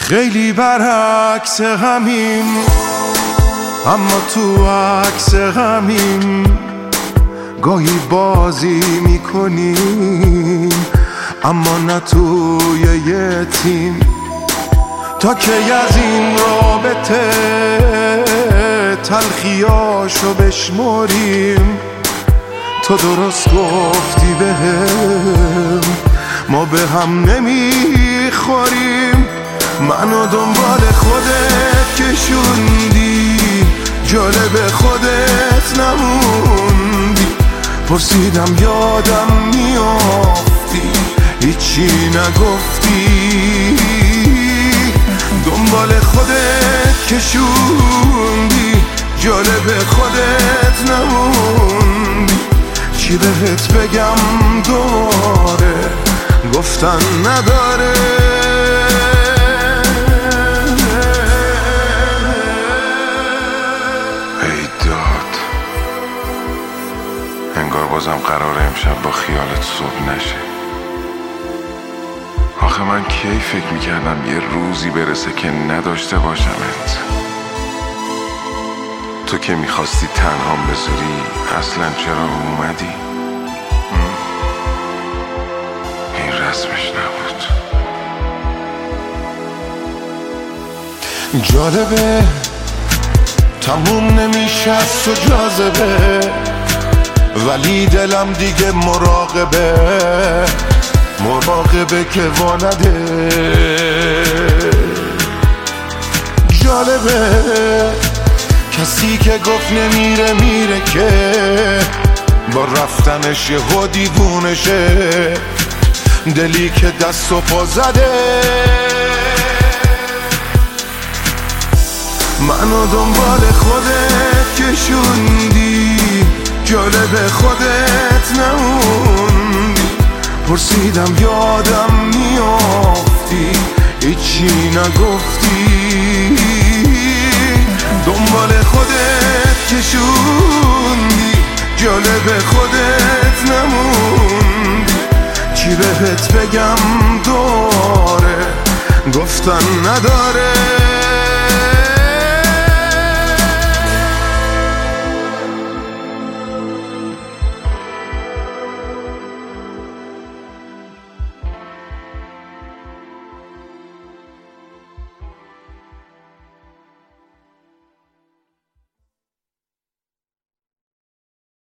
خیلی برعکس همیم، اما تو عکس همیم. گاهی بازی میکنیم اما نه توی یه تیم. تا کی از این رابطه تلخیاشو بشمریم؟ تو درست گفتی بهم ما به هم نمیخوریم. منو دنبال خودت کشوندی، جالب خودت نموندی. پرسیدم یادم میافتی، هیچی نگفتی. دنبال خودت کشوندی، جالب خودت نموندی. چی بهت بگم دوباره، گفتن نداره. ای داد، انگار بازم قراره امشب با خیالت صبح نشه. آخه من کی فکر میکردم یه روزی برسه که نداشته باشمت. تو که میخواستی تنهام بذاری، اصلا چرا اومدی؟ این رسمش نبود. جالبه تموم نمیشه از تو جاذبه، ولی دلم دیگه مراقبه که وانده. جالبه کسی که گفت نمیره میره، که با رفتنش یهو دیوونشه. دلی که دست و پا زده، منو دنبال خودت کشوندی، جالب خودت نموندی. پرسیدم یادم میافتی، هیچی نگفتی. دنبال خودت کشوندی، جالب خودت نموندی. چی بهت بگم دوباره، گفتن نداره.